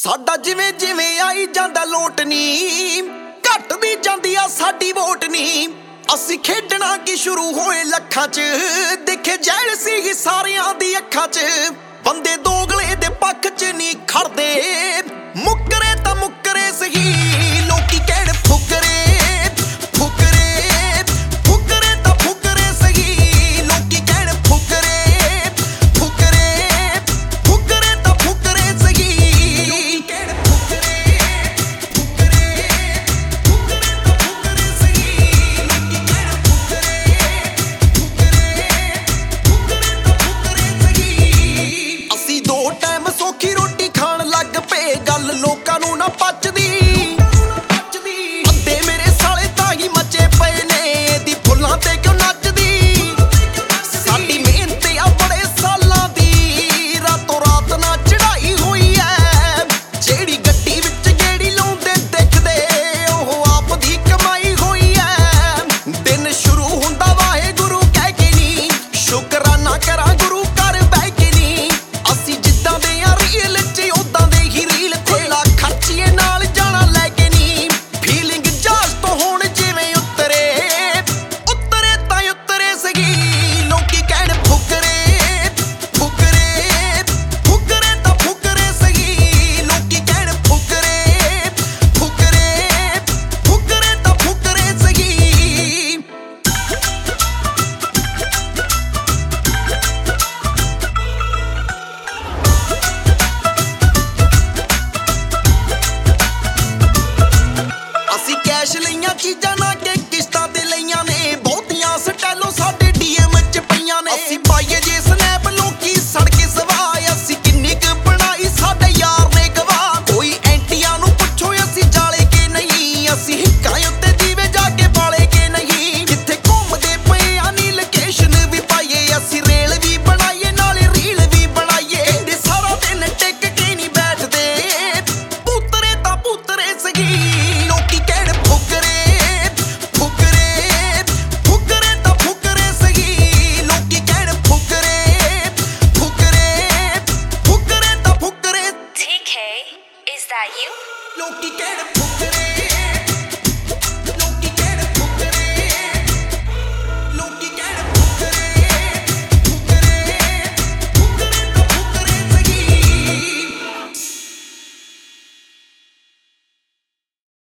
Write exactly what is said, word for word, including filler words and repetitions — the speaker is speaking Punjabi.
ਸਾਡਾ ਜਿਵੇਂ ਜਿਵੇਂ ਆਈ ਜਾਂਦਾ ਲੋਟ ਨੀ, ਘਟਦੀ ਜਾਂਦੀ ਆ ਸਾਡੀ ਵੋਟ ਨੀ। ਅਸੀਂ ਖੇਡਣਾ ਕੀ ਸ਼ੁਰੂ ਹੋਏ ਲੱਖਾਂ ਚ, ਦਿਖੇ ਜੈਲ ਸੀ ਸਾਰਿਆਂ ਦੀ ਅੱਖਾਂ ਚ। ਬੰਦੇ ਦੋਗਲੇ ਦੇ ਪੱਖ ਚ ਨਹੀਂ ਖੜਦੇ,